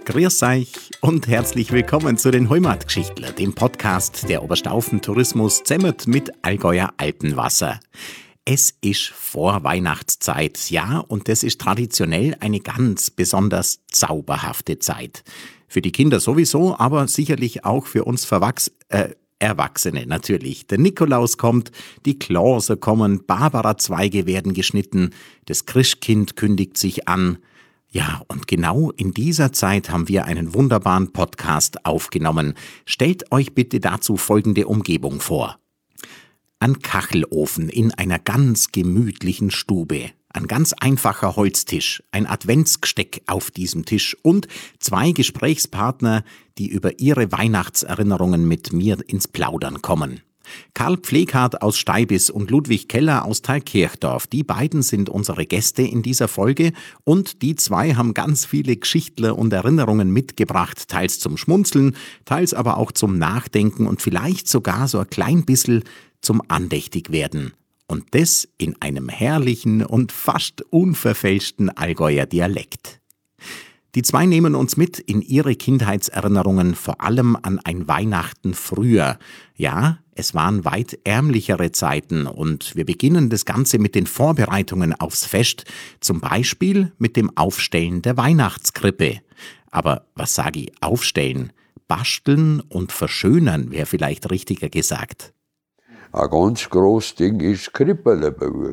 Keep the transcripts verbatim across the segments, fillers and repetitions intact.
Grüß euch und herzlich willkommen zu den Heimatgeschichtler, dem Podcast der Oberstaufen Tourismus zusammen mit Allgäuer Alpenwasser. Es ist Vorweihnachtszeit, ja, und das ist traditionell eine ganz besonders zauberhafte Zeit. Für die Kinder sowieso, aber sicherlich auch für uns Verwachs äh, Erwachsene natürlich. Der Nikolaus kommt, die Klause kommen, Barbara-Zweige werden geschnitten, das Christkind kündigt sich an. Ja, und genau in dieser Zeit haben wir einen wunderbaren Podcast aufgenommen. Stellt euch bitte dazu folgende Umgebung vor. Ein Kachelofen in einer ganz gemütlichen Stube, ein ganz einfacher Holztisch, ein Adventsgesteck auf diesem Tisch und zwei Gesprächspartner, die über ihre Weihnachtserinnerungen mit mir ins Plaudern kommen. Karl Pfleghardt aus Steibis und Ludwig Keller aus Thalkirchdorf, die beiden sind unsere Gäste in dieser Folge und die zwei haben ganz viele Geschichtler und Erinnerungen mitgebracht, teils zum Schmunzeln, teils aber auch zum Nachdenken und vielleicht sogar so ein klein bisschen zum Andächtigwerden. Und das in einem herrlichen und fast unverfälschten Allgäuer Dialekt. Die zwei nehmen uns mit in ihre Kindheitserinnerungen, vor allem an ein Weihnachten früher. Ja, es waren weit ärmlichere Zeiten und wir beginnen das Ganze mit den Vorbereitungen aufs Fest, zum Beispiel mit dem Aufstellen der Weihnachtskrippe. Aber was sage ich, aufstellen? Basteln und verschönern wäre vielleicht richtiger gesagt. Ein ganz grosses Ding ist das Krippelbau.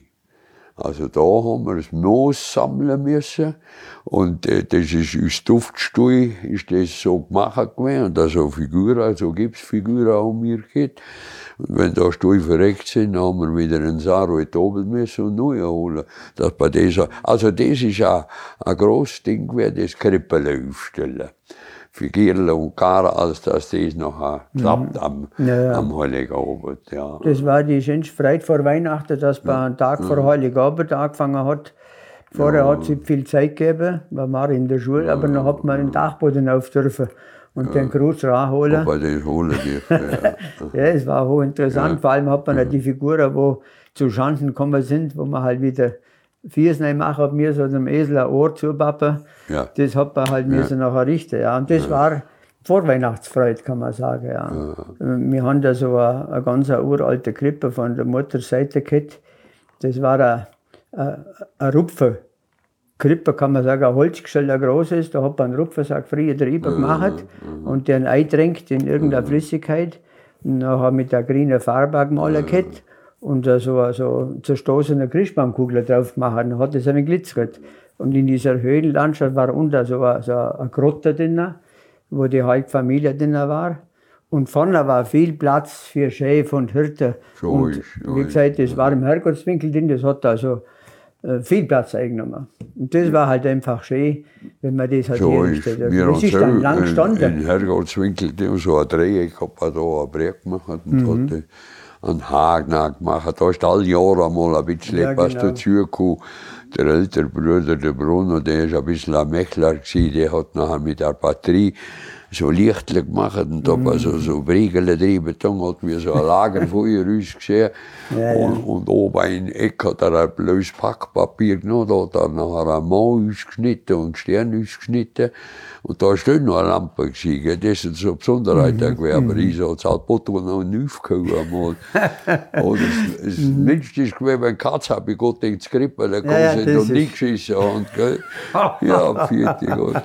Also da haben wir das Moos sammeln müssen und äh, das ist aus Duftstuhl ist das so gemacht gewesen und da so Figuren, also Gipsfiguren haben wir gehabt. Und wenn da Stuhl verreckt sind, dann haben wir wieder einen Saarwald oben müssen und neu holen. Das bei dieser, also das ist auch ein grosses Ding gewesen, das Krippel aufstellen. Für Gierle und Karl, als dass das noch klappt am, ja, ja. am Heiligabend. Ja. Das war die schönste Freude vor Weihnachten, dass man einen Tag vor Heiligabend angefangen hat. Vorher ja. hat es nicht viel Zeit gegeben, weil man in der Schule, ja, aber dann hat man den Dachboden auf dürfen und ja. den Gruß ranholen. Aber das holen dürfen, ja. Ja, es war hochinteressant. Ja. Vor allem hat man ja die Figuren, die zu Schanden gekommen sind, wo man halt wieder Viers machen hat mir so einem Esel ein Ohr zupappen. Ja. Das hat man halt ja. müssen nachher richten. Ja. Und das ja. war Vorweihnachtsfreude, kann man sagen. Ja. Ja. Wir haben da so eine, eine ganz uralte Krippe von der Mutterseite gehabt. Das war eine, eine, eine Rupfer. Krippe, kann man sagen, ein Holzgestell, ein großes. Da hat man einen Rupfersack früher drüber gemacht ja. und den eintränkt in irgendeine ja. Flüssigkeit. Und nachher mit der grünen Farbe gemalt ja. gehabt. Und so, so zerstoßene Christbaumkugel drauf gemacht. Dann hat es einen glitzert. Und in dieser Höhenlandschaft war unten so eine, so eine Grotte drin, wo die halbe Familie drin war. Und vorne war viel Platz für Schäfe und Hirten. So und ist, so wie gesagt, das war im Herrgottswinkel drin, das hat also äh, viel Platz eingenommen. Und das war halt einfach schön, wenn man das halt so hergestellt hat. Das ist dann lang gestanden. Im Herrgottswinkel, so ein Dreieck, hat man da ein Brett gemacht und mhm. hatte einen Haken gemacht. Da ist alle Jahre einmal ein bisschen ja, etwas genau. dazugekommen. Der ältere Bruder, der Bruno, der war ein bisschen ein Mächler, der hat nachher mit der Batterie so Lichtler gemacht und da war so, so Briegel drin, Beton hat mir so ein Lagerfeuer ausgesehen. Ja, ja. Und, und oben in der Ecke hat er ein blödes Packpapier genommen, da hat er nachher einen Mann ausgeschnitten und Stern ausgeschnitten. Und da war noch eine Lampe gewesen, das ist so eine Besonderheit mhm. gewesen, aber ich so, das hat Botto noch nicht aufgehauen einmal. Und das, das mhm. Mensch ist gewesen, wenn Katz habe ich Gott ins Krippen, da kommen ja, sie noch nicht geschissen haben, gell. Ja, vierte Gott.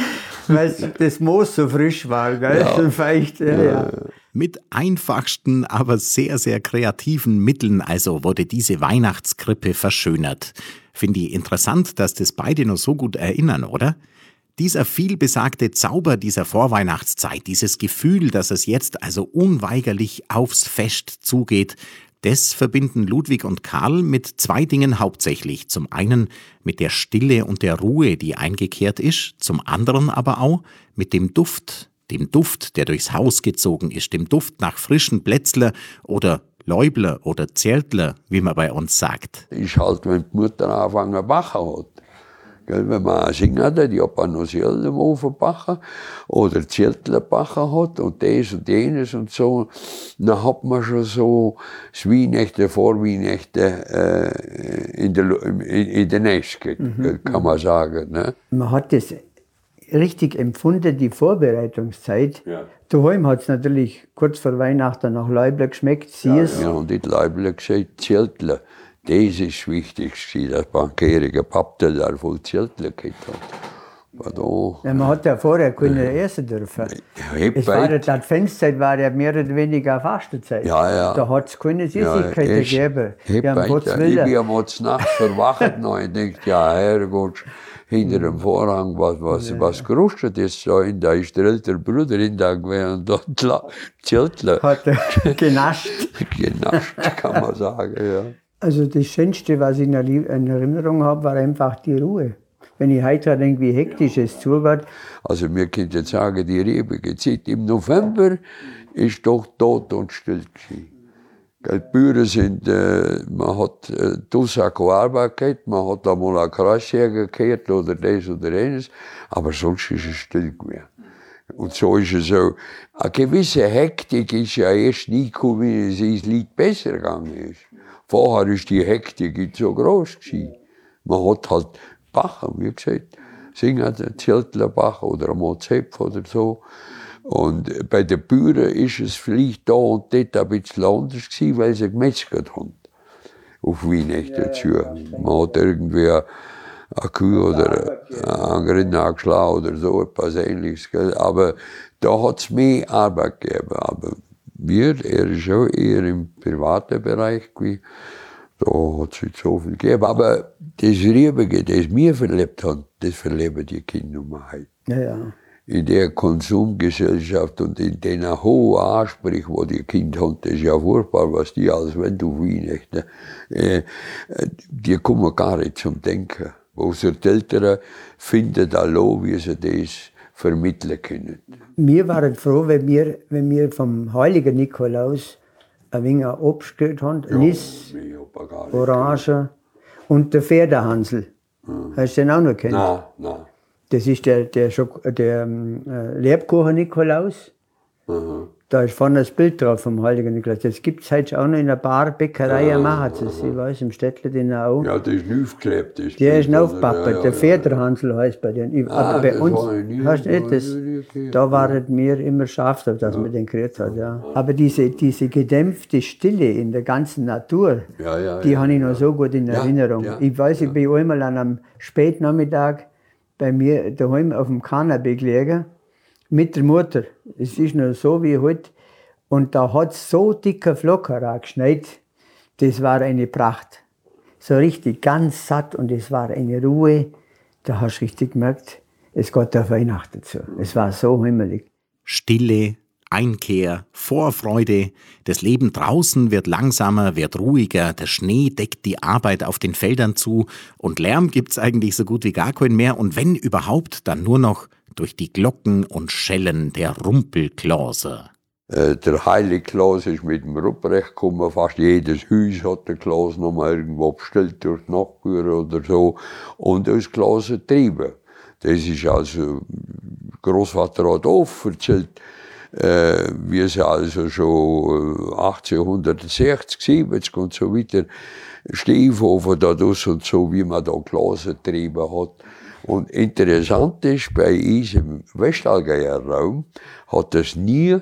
Weil das Moos so frisch war, gell, ja. so feucht, ja, ja. Mit einfachsten, aber sehr, sehr kreativen Mitteln also wurde diese Weihnachtskrippe verschönert. Finde ich interessant, dass das beide noch so gut erinnern, oder? Dieser vielbesagte Zauber dieser Vorweihnachtszeit, dieses Gefühl, dass es jetzt also unweigerlich aufs Fest zugeht, das verbinden Ludwig und Karl mit zwei Dingen hauptsächlich. Zum einen mit der Stille und der Ruhe, die eingekehrt ist, zum anderen aber auch mit dem Duft, dem Duft, der durchs Haus gezogen ist, dem Duft nach frischen Plätzler oder Läubler oder Zertler, wie man bei uns sagt. Ist halt, wenn die Mutter anfangen zu backen hat. Gell, wenn man singen hat, die hat man noch selten im Ofen backen oder Zeltle backen hat und das und jenes und so, dann hat man schon so das Weihnachten, Vorweihnachten äh, in der in, in der Nächte, mhm. kann man sagen. Ne? Man hat das richtig empfunden, die Vorbereitungszeit. Ja. Daheim hat es natürlich kurz vor Weihnachten nach Leibler geschmeckt. Süß. Ja, und die Leibler gesagt, Zeltler. Das ist das Wichtigste, dass bankierige Papptel da voll Zeltler gehabt hat. Ja, man hat ja vorher keine äh, essen dürfen. Ja, es war ja, die Adventszeit war ja mehr oder weniger Fastenzeit. Ja, ja. Da hat es keine Süßigkeiten ja, gegeben. Ja, um Gottes Willen. Ich bin jetzt nachts verwacht noch und denke, ja, Herrgott, hinter dem Vorhang, was, was, ja. was gerustet ist. Da, da ist der ältere Bruder in da gewesen und dort Zeltler. Hat er genascht. genascht, kann man sagen, ja. Also das Schönste, was ich in Erinnerung habe, war einfach die Ruhe. Wenn ich heute denke, wie hektisch es zugeht. Also wir können jetzt sagen, die riebige Zeit im November ist doch tot und still gewesen. Die Bauern sind, äh, man hat äh, draussen keine Arbeit gehabt, man hat einmal einen Kreisjäger gehört oder das oder jenes, aber sonst ist es still gewesen. Und so ist es so. Eine gewisse Hektik ist ja erst nie gekommen, wie es das Lied besser gegangen ist. Vorher ist die Hektik nicht so groß gewesen. Man hat halt Bach, wie gesagt, singen den Zeltlerbach oder einmal Zepf oder so. Und bei den Bauern ist es vielleicht da und dort ein bisschen anders gewesen, weil sie gemetzgert haben. Auf Weihnachten dazu. Man hat irgendwie eine Kuh oder einen Rind angeschlagen oder so, etwas Ähnliches. Aber da hat es mehr Arbeit gegeben. Aber wir, er ist auch eher im privaten Bereich gewesen. Da hat es nicht so viel gegeben. Aber das Riebige, das wir verlebt haben, das verleben die Kinder heute. Ja, ja. In der Konsumgesellschaft und in den hohen Ansprüchen, die die Kinder haben, das ist ja furchtbar, was die alles wenn du Weihnachten, äh, die kommen gar nicht zum Denken. Außer die Eltern finden allein, wie sie das vermitteln können. Wir waren froh, wenn wir, wenn wir vom heiligen Nikolaus ein wenig Obst gekriegt haben, ja, Nis, Orange und der Pferdehansel. Hm. Hast du den auch noch kennt? Nein, nein. Das ist der, der, der, der äh, Lebkuchen-Nikolaus. Mhm. Da ist vorne das Bild drauf vom heiligen Nikolaus. Das gibt es heute auch noch in einer Bar, Bäckerei, ja, machen sie es. Ich weiß, im Städtle den auch. Ja, der ist aufgeklebt. Der, der ist aufgepappert. Ja, ja, der Pferdehansel ja. heißt bei denen. Ah, aber bei uns, hast du nicht, das, da waren wir immer scharf, dass ja. man den gekriegt hat. Ja. Aber diese, diese gedämpfte Stille in der ganzen Natur, ja, ja, die ja, habe ich noch ja. so gut in Erinnerung. Ja, ja, ich weiß, ich bin einmal an einem Spätnachmittag bei mir daheim auf dem Kanapee gelegen, mit der Mutter. Es ist noch so wie heute. Und da hat es so dicke Flocken geschneit. Das war eine Pracht. So richtig ganz satt und es war eine Ruhe. Da hast du richtig gemerkt, es geht auf Weihnachten zu. Es war so himmelig. Stille, Einkehr, Vorfreude. Das Leben draußen wird langsamer, wird ruhiger. Der Schnee deckt die Arbeit auf den Feldern zu. Und Lärm gibt's eigentlich so gut wie gar keinen mehr. Und wenn überhaupt, dann nur noch durch die Glocken und Schellen der Rumpelklause. Äh, der Heilige Klaus ist mit dem Ruprecht gekommen. Fast jedes Haus hat der Klaus noch mal irgendwo bestellt durch die Nachbarn oder so. Und das Klaus getrieben. Das ist also, Großvater hat oft erzählt, äh, wie es also schon achtzehnhundertsechzig, siebzig und so weiter, Stiefhofen da dus und so, wie man da Glas getrieben hat. Und interessant ist, bei uns im Westallgäuer Raum hat es nie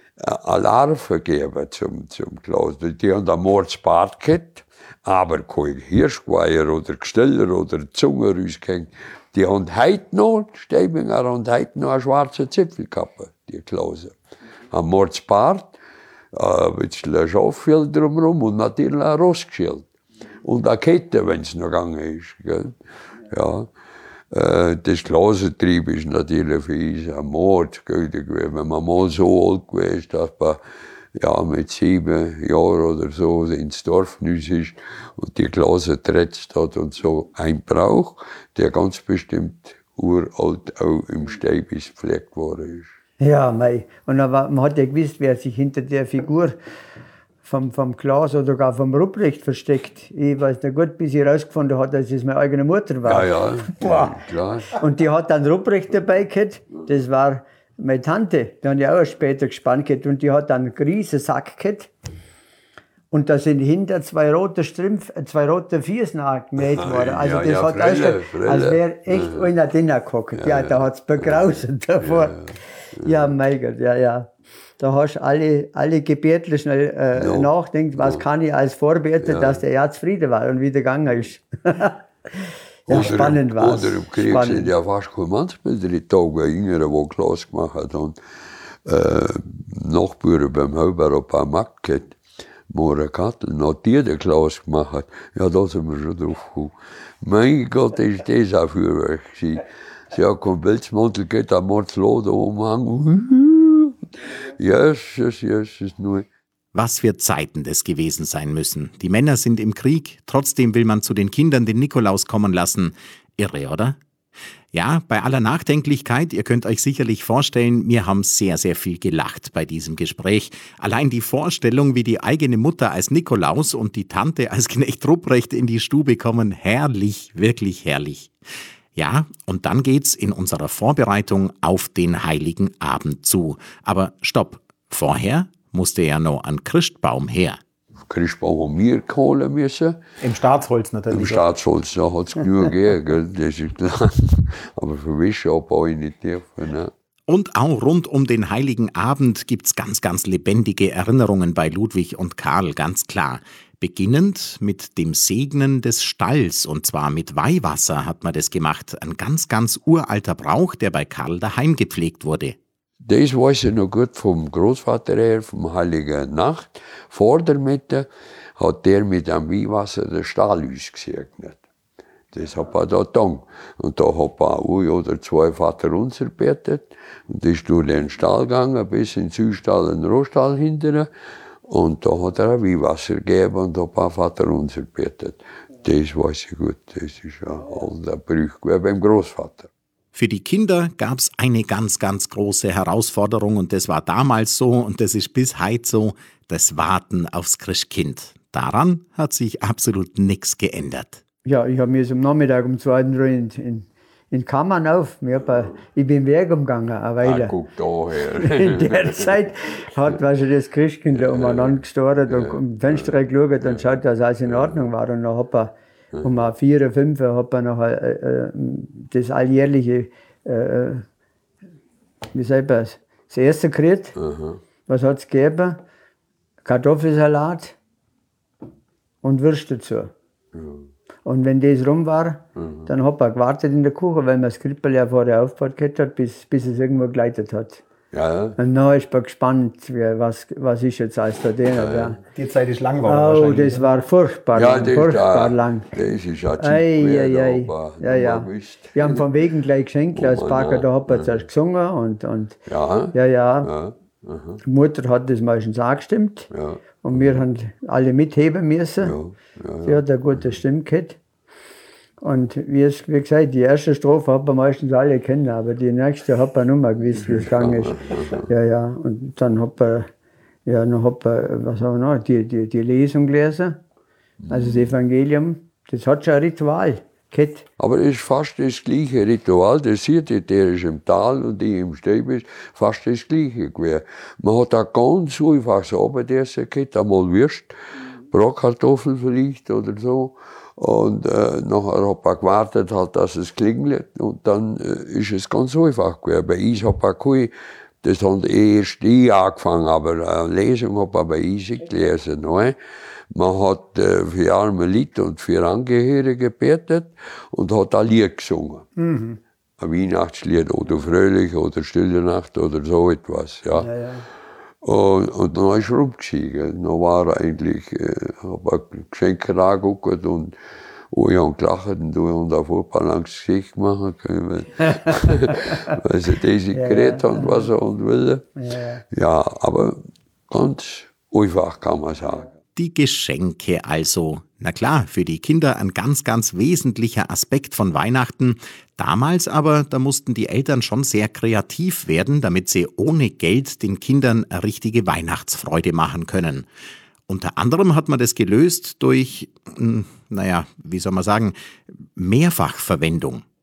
Alarm gegeben zum, zum Glas. Die haben einen Mordsbart gehabt, aber kein Hirschgeweiher oder Gesteller oder Zunge rausgehängt. Die haben heute noch, Steibinger und heute noch eine schwarze Zipfelkappe, die Klause. Ein Mordsbart, ein bisschen Schaffell drumherum und natürlich ein Rostschild. Und eine Kette, wenn es noch gegangen ist. Gell? Ja. Das Glasentrieb ist natürlich für uns ein Mord. Wenn man mal so alt gewesen ist, dass man ja, mit sieben Jahren oder so ins Dorf nüs ist und die Glase getretzt hat und so, ein Brauch, der ganz bestimmt uralt auch im Steibis gepflegt worden ist. Ja, mei. Und aber man hat ja gewusst, wer sich hinter der Figur vom, vom Klaus oder gar vom Rupprecht versteckt. Ich weiß nicht gut, bis ich herausgefunden habe, dass es meine eigene Mutter war. Ja, ja, ja, klar. Und die hat dann Rupprecht dabei gehabt. Das war meine Tante. Die hat ja auch später gespannt gehabt. Und die hat dann einen riesen Sack gehabt. Und da sind hinter zwei rote Strümpf, zwei rote Füße genäht worden. Also ja, das ja, hat Frille, ausgeschaut, Frille. als wäre echt Ja. einer drinnen gehockt. Ja, Ja, da hat es begrauset davor. Ja, Ja, mein Gott, ja, ja. Da hast du alle, alle Gebärtler schnell äh, Ja. nachdenkt, was Ja. kann ich als Vorbeter, Ja. dass der ja zufrieden war und wieder gegangen ist. Ja, Unter spannend dem- war es. Unter dem Krieg sind ja fast keine Mannsbilder die Tage Jüngere, die Klasse gemacht hat. Und äh, Nachbarn beim Hauber auf einem Markt gehabt, Mora Kattel, noch die die Klasse gemacht hat. Ja, da sind wir schon drauf gekommen. Mein Gott, ist das auch Feuerwerk gewesen. Sie hat keinen Pelzmantel gehabt, ein Mordslade umhang. Jesus, Jesus, nur. Was für Zeiten das gewesen sein müssen. Die Männer sind im Krieg, trotzdem will man zu den Kindern den Nikolaus kommen lassen. Irre, oder? Ja, bei aller Nachdenklichkeit, ihr könnt euch sicherlich vorstellen, wir haben sehr, sehr viel gelacht bei diesem Gespräch. Allein die Vorstellung, wie die eigene Mutter als Nikolaus und die Tante als Knecht Rupprecht in die Stube kommen, herrlich, wirklich herrlich. Ja, und dann geht's in unserer Vorbereitung auf den Heiligen Abend zu. Aber stopp, vorher musste ja noch ein Christbaum her. Christbaum haben wir holen müssen. Im Staatsholz natürlich. Im Staatsholz, da hat es genug gegeben, gell, das ist klar. Aber für Wische habe ich nicht dürfen. Ne? Und auch rund um den Heiligen Abend gibt's ganz, ganz lebendige Erinnerungen bei Ludwig und Karl, ganz klar. Beginnend mit dem Segnen des Stalls, und zwar mit Weihwasser hat man das gemacht. Ein ganz, ganz uralter Brauch, der bei Karl daheim gepflegt wurde. Das weiß ich noch gut vom Großvater her, vom Heiligen Nacht. Vor der Mitte hat der mit dem Weihwasser den Stall ausgesegnet. Das hat er da getan. Und da hat er ein oder zwei Vaterunser gebetet. Und ist durch den Stall gegangen, bis in den Südstall, in den Rohstall hinterher. Und da hat er ein Weihwasser gegeben und hat ein paar Vaterunser gebetet. Das weiß ich gut. Das ist ein alter Brauch wie beim Großvater. Für die Kinder gab's eine ganz, ganz große Herausforderung, und das war damals so und das ist bis heute so, das Warten aufs Christkind. Daran hat sich absolut nichts geändert. Ja, ich habe mir so am Nachmittag um zwei Uhr in, in, in Kammern auf. Ich, hab, ein- ich bin Weg umgegangen, eine Weile. Ah, guck da her. In der Zeit hat also das Christkind da umeinander gestartet und um Fenster geschaut und schaut, dass alles in Ordnung war. Und dann hat er um vier oder fünf hat er noch äh, äh, das alljährliche, äh, wie sagt man das, das erste gekriegt. Was hat es gegeben? Kartoffelsalat und Würste dazu. Und wenn das rum war, dann hat er gewartet in der Küche, weil man das Krippel ja vor der Auffahrt gehabt hat, bis, bis es irgendwo geleitet hat. Ja, Und dann ist man gespannt, wie, was, was ist jetzt alles da drin. Ja. Die Zeit ist lang geworden Oh, wahrscheinlich. das war furchtbar ja, lang, das, furchtbar da, lang. das ist ja Ei, ei, ei. aber Ja, ja. man wüsste. Wir haben von wegen gleich Geschenke als Oh, Parker, na, da hat man zuerst gesungen und, und Ja, ja, ja. ja, Die Mutter hat das meistens angestimmt ja, und wir haben alle mitheben müssen. ja, ja. Sie hat eine gute Stimme gehabt. Und wie, es, wie gesagt, die erste Strophe hat man meistens alle kennen, aber die nächste hat man nicht mehr gewusst, wie es gegangen ist. Ja, ja. Und dann hat man, ja, dann hat man, was haben wir noch, die, die, die Lesung gelesen, also das Evangelium. Das hat schon ein Ritual gehabt. Aber es ist fast das gleiche Ritual. Das sieht ihr, der ist im Tal und ich im Stäub ist fast das gleiche gewesen. Man hat auch ganz einfach so Abendessen gehabt, einmal Würst, Bratkartoffeln vielleicht oder so. Und äh, nachher hat man gewartet, halt, dass es klingelt. Und dann äh, ist es ganz einfach gewesen. Bei uns hat man keine, das hat erst ich angefangen, aber eine Lesung hat man bei uns gelesen. Nein. Man hat äh, für arme Leute und für Angehörige gebetet und hat ein Lied gesungen. Mhm. Ein Weihnachtslied oder Fröhlich oder Stille Nacht oder so etwas. Ja. Ja, ja. Und, und dann ist er rumgestiegen. Dann war er eigentlich, äh, habe Geschenke angeguckt und oh, ich habe gelacht und du und auf ein langes Gesicht machen können, weil sie das Ja, geredet ja. haben, was er und will. Ja. Ja, aber ganz einfach kann man sagen. Die Geschenke also. Na klar, für die Kinder ein ganz, ganz wesentlicher Aspekt von Weihnachten. Damals aber, da mussten die Eltern schon sehr kreativ werden, damit sie ohne Geld den Kindern eine richtige Weihnachtsfreude machen können. Unter anderem hat man das gelöst durch, hm, naja, wie soll man sagen, Mehrfachverwendung.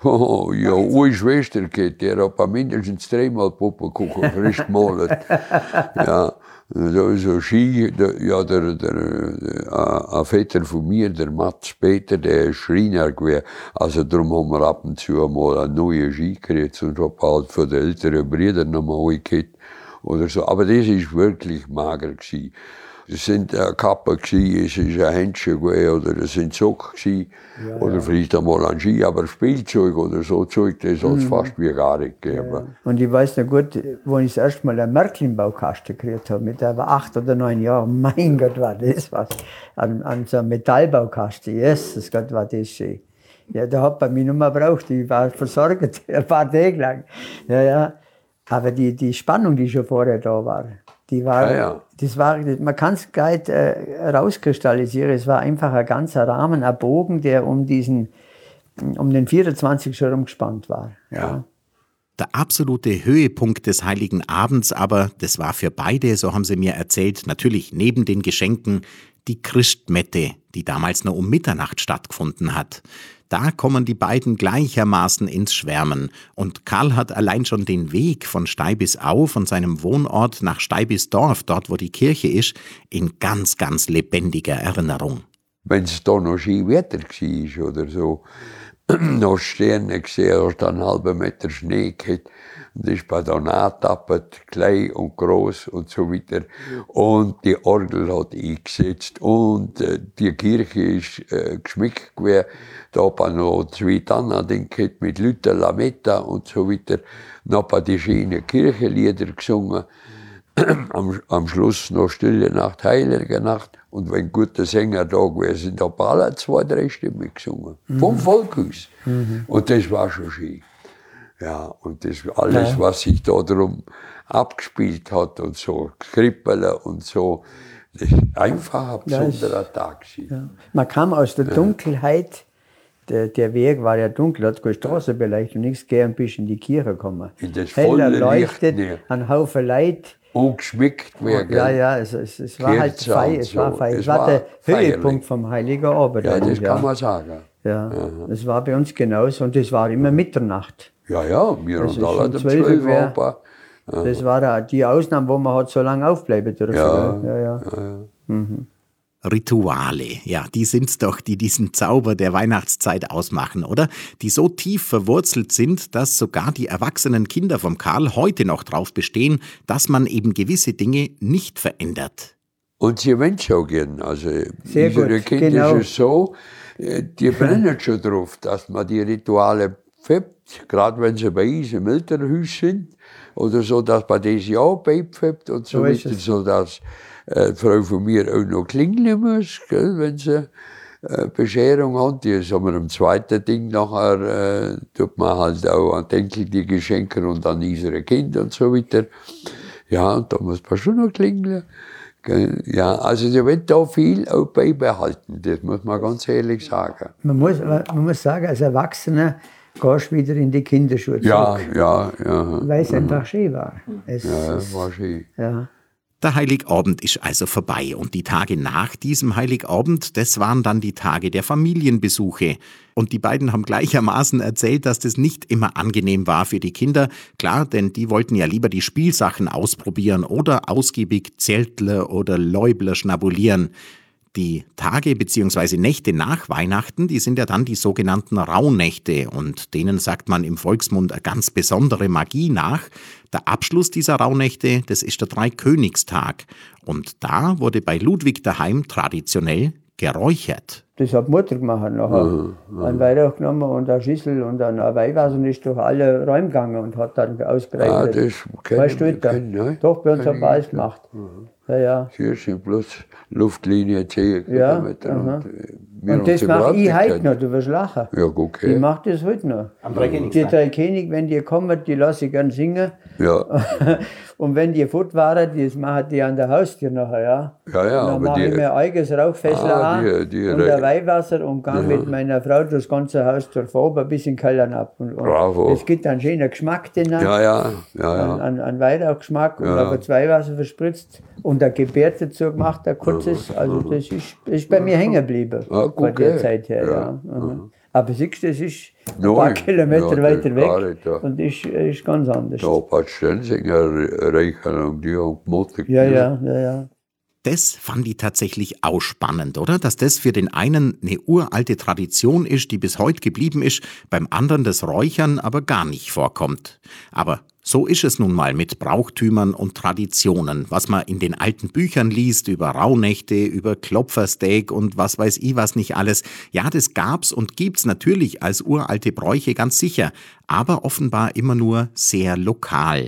Oh, ja, eine Schwester geht, der hat bei mindestens dreimal Puppenkuchen frisch gemalt. Ja, da ist so Ski, der, ja, der, der, der, ein Vetter von mir, der Mats Peter, der ist Schreiner gewesen. Also darum haben wir ab und zu mal eine neue Ski gekriegt und hab halt für die älteren Brüder nochmal gekriegt oder so. Aber das ist wirklich mager gewesen. Das sind eine Kappe gewesen, es ist ein Händchen gewesen, oder das sind Socken gewesen, ja, oder ja. vielleicht einmal ein Ski, aber Spielzeug oder so Zeug, das hat es mhm. fast wie gar nicht gegeben. Ja, ja. Und ich weiß noch gut, wo ich das erste Mal einen Märklin-Baukasten gekriegt habe, mit etwa acht oder neun Jahren, mein Gott, war das was, an, an so einem Metallbaukasten, Jesus Gott, war das schön. Ja, da hat man mich nicht mehr gebraucht, ich war versorgt, ein paar Tage lang. Ja, ja. Aber die, die Spannung, die schon vorher da war, die war, ja, ja. Das war, man kann es gleich äh, rauskristallisieren. Es war einfach ein ganzer Rahmen, ein Bogen, der um diesen, um den vierundzwanzig herum gespannt war. Ja. Ja. Der absolute Höhepunkt des Heiligen Abends aber, das war für beide, so haben sie mir erzählt, natürlich neben den Geschenken, die Christmette, die damals nur um Mitternacht stattgefunden hat. Da kommen die beiden gleichermaßen ins Schwärmen. Und Karl hat allein schon den Weg von Steibisau, von seinem Wohnort nach Steibisdorf, dort wo die Kirche ist, in ganz, ganz lebendiger Erinnerung. Wenn es da noch schön Wetter war oder so, noch Sterne gesehen, hast du einen halben Meter Schnee gehabt. Und das ist bei der angetappert, klein und gross und so weiter. Und die Orgel hat eingesetzt und äh, die Kirche ist äh, geschmückt gewesen. Da hat man noch zwei Tannen gehabt mit Luther, Lametta und so weiter. Dann hat man die schönen Kirchenlieder gesungen. am, am Schluss noch Stille Nacht, Heilige Nacht. Und wenn gute Sänger da gewesen sind, haben alle zwei, drei Stimmen gesungen. Mhm. Vom Volk aus. Mhm. Und das war schon schön. Ja, und das alles, ja. was sich da drum abgespielt hat und so, Krippeln und so, das ist einfach ein besonderer ja, Tag. Ja. Man kam aus der Dunkelheit, der, der Weg war ja dunkel, hat keine Straßenbeleuchtung, nichts, gern bis in die Kirche gekommen. In das volle leuchtet, Licht, ein Haufen Leid. Und geschmückt werden. Ja, ja, es, es, es war halt fei, es, so. war fei. es, es war, war der feierlich. Höhepunkt vom Heiligen Abend. Ja, das ja. kann man sagen. Ja, es war bei uns genauso und es war immer Mitternacht. Ja, ja, wir haben alle um zwölf Uhr. Das war die Ausnahme, wo man halt so lange aufbleiben durfte. Ja, ja, ja. ja, ja. Mhm. Rituale, ja, die sind's doch, die diesen Zauber der Weihnachtszeit ausmachen, oder? Die so tief verwurzelt sind, dass sogar die erwachsenen Kinder vom Karl heute noch drauf bestehen, dass man eben gewisse Dinge nicht verändert. Und sie wollen es auch gern. Also, Sehr unsere gut, Kinder genau. ist es so, die brennen schon drauf, dass man die Rituale pfefft, gerade wenn sie bei uns im Elternhaus sind, oder so, dass man das ja auch beipfefft und so, so weiter, so dass äh, die Frau von mir auch noch klingeln muss, gell, wenn sie äh, Bescherung hat. Das haben wir am zweiten Ding nachher, äh, tut man halt auch an Enkel die Geschenke und an unsere Kinder und so weiter. Ja, und da muss man schon noch klingeln. Ja, also sie wird da viel auch beibehalten, das muss man ganz ehrlich sagen. Man muss, man muss sagen, als Erwachsener gehst du wieder in die Kinderschule zurück. Ja, ja, ja. Weil es ja. einfach schön war. Es, ja, es war schön. Ja. Der Heiligabend ist also vorbei und die Tage nach diesem Heiligabend, das waren dann die Tage der Familienbesuche. Und die beiden haben gleichermaßen erzählt, dass das nicht immer angenehm war für die Kinder. Klar, denn die wollten ja lieber die Spielsachen ausprobieren oder ausgiebig Zeltle oder Läubler schnabulieren. Die Tage bzw. Nächte nach Weihnachten, die sind ja dann die sogenannten Rauhnächte und denen sagt man im Volksmund eine ganz besondere Magie nach. Der Abschluss dieser Rauhnächte, das ist der Dreikönigstag und da wurde bei Ludwig daheim traditionell geräuchert. Das hat Mutter gemacht nachher. Mhm, mhm. Ein Weihrauch genommen und eine Schüssel und dann ein Weihwasser und ist durch alle Räume gegangen und hat dann ausgereicht. Ah, das kann weißt du, da? Ne? Doch, bei uns hat man alles gemacht. Mhm. Ja, ja. Hier sind bloß Luftlinie zehn ja, Kilometer. Und, und das mache ich heute noch, du wirst lachen. Ja, okay. Ich mache das heute noch. Am Dreikönigstag. Die drei König, wenn die kommen, die lasse ich gern singen. Ja. Und wenn die fort waren, das machen die an der Haustür nachher, ja. Ja, ja. Dann mache ich mir ein eigenes Rauchfässler ah, an die, die, und ein Weihwasser und gehe ja. mit meiner Frau das ganze Haus durch oben ein bisschen Kellern ab. Und, und Bravo. Es gibt einen schönen Geschmack drin. Ja, ja. ja, ja. Ein, ein Weihrauchgeschmack und ja. aber zwei Wasser verspritzt und ein Gebärd dazu gemacht, ein kurzes. Also das ist, das ist bei mir hängen geblieben. Ah, von okay. der Zeit her. Ja. Ja. Mhm. Aber siehst du, das ist ein Nein, paar Kilometer ja, weiter weg nicht, ja. und ist, ist ganz anders. Da hat Stensinger Rechnung, die haben gemottert. Ja, ja, ja, ja. Das fand ich tatsächlich auch spannend, oder? Dass das für den einen eine uralte Tradition ist, die bis heute geblieben ist, beim anderen das Räuchern aber gar nicht vorkommt. Aber so ist es nun mal mit Brauchtümern und Traditionen, was man in den alten Büchern liest, über Rauhnächte, über Klopfersteak und was weiß ich was nicht alles. Ja, das gab's und gibt's natürlich als uralte Bräuche ganz sicher, aber offenbar immer nur sehr lokal.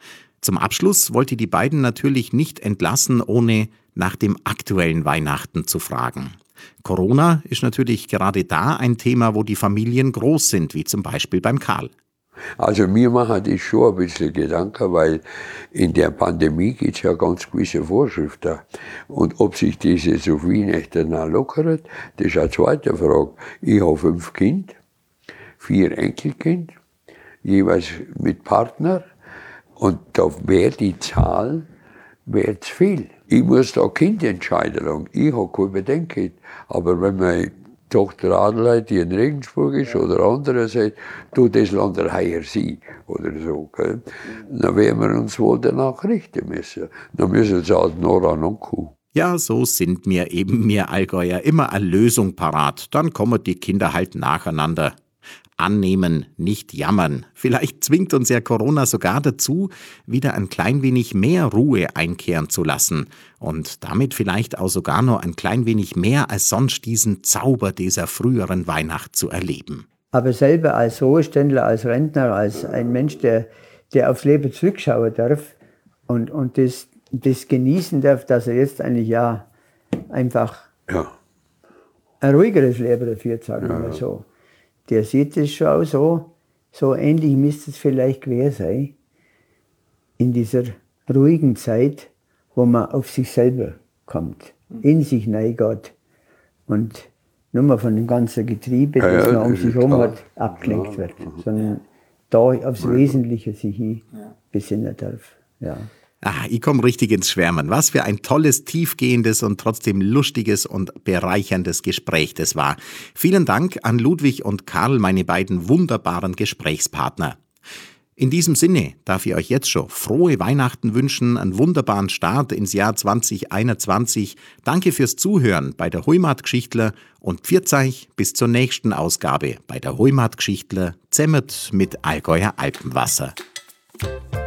Zum Abschluss wollte die beiden natürlich nicht entlassen, ohne nach dem aktuellen Weihnachten zu fragen. Corona ist natürlich gerade da ein Thema, wo die Familien groß sind, wie zum Beispiel beim Karl. Also mir macht das schon ein bisschen Gedanken, weil in der Pandemie gibt es ja ganz gewisse Vorschriften. Und ob sich diese so Weihnachten noch lockert, das ist eine zweite Frage. Ich habe fünf Kinder, vier Enkelkinder, jeweils mit Partner. Und da wäre die Zahl wär zu viel. Ich muss da Kind entscheiden lassen. Ich habe keine Bedenken. Aber wenn meine Tochter Adelheid, die in Regensburg ist, oder andere sagt, du, das lasst er heuer sein, oder so, gell? Dann werden wir uns wohl danach richten müssen. Dann müssen sie halt noch ran und kommen. Ja, so sind mir eben mir Allgäuer immer eine Lösung parat. Dann kommen die Kinder halt nacheinander. Annehmen, nicht jammern. Vielleicht zwingt uns ja Corona sogar dazu, wieder ein klein wenig mehr Ruhe einkehren zu lassen und damit vielleicht auch sogar noch ein klein wenig mehr als sonst diesen Zauber dieser früheren Weihnacht zu erleben. Aber selber als Ruheständler, als Rentner, als ein Mensch, der, der aufs Leben zurückschauen darf und, und das, das genießen darf, dass er jetzt eigentlich ja einfach ja. ein ruhigeres Leben führt, sagen wir ja. mal so. Der sieht es schon auch so, so ähnlich müsste es vielleicht quer sein, in dieser ruhigen Zeit, wo man auf sich selber kommt, in sich hineingeht und nur mal von dem ganzen Getriebe, ja, das ja, man um das sich herum hat, abgelenkt ja. wird, sondern da aufs ja. Wesentliche sich hin besinnen darf. Ja. Ah, ich komme richtig ins Schwärmen. Was für ein tolles, tiefgehendes und trotzdem lustiges und bereicherndes Gespräch das war. Vielen Dank an Ludwig und Karl, meine beiden wunderbaren Gesprächspartner. In diesem Sinne darf ich euch jetzt schon frohe Weihnachten wünschen, einen wunderbaren Start ins Jahr zwanzig einundzwanzig. Danke fürs Zuhören bei der Heimatgeschichtler und pfiat euch bis zur nächsten Ausgabe bei der Heimatgeschichtler zämmert mit Allgäuer Alpenwasser.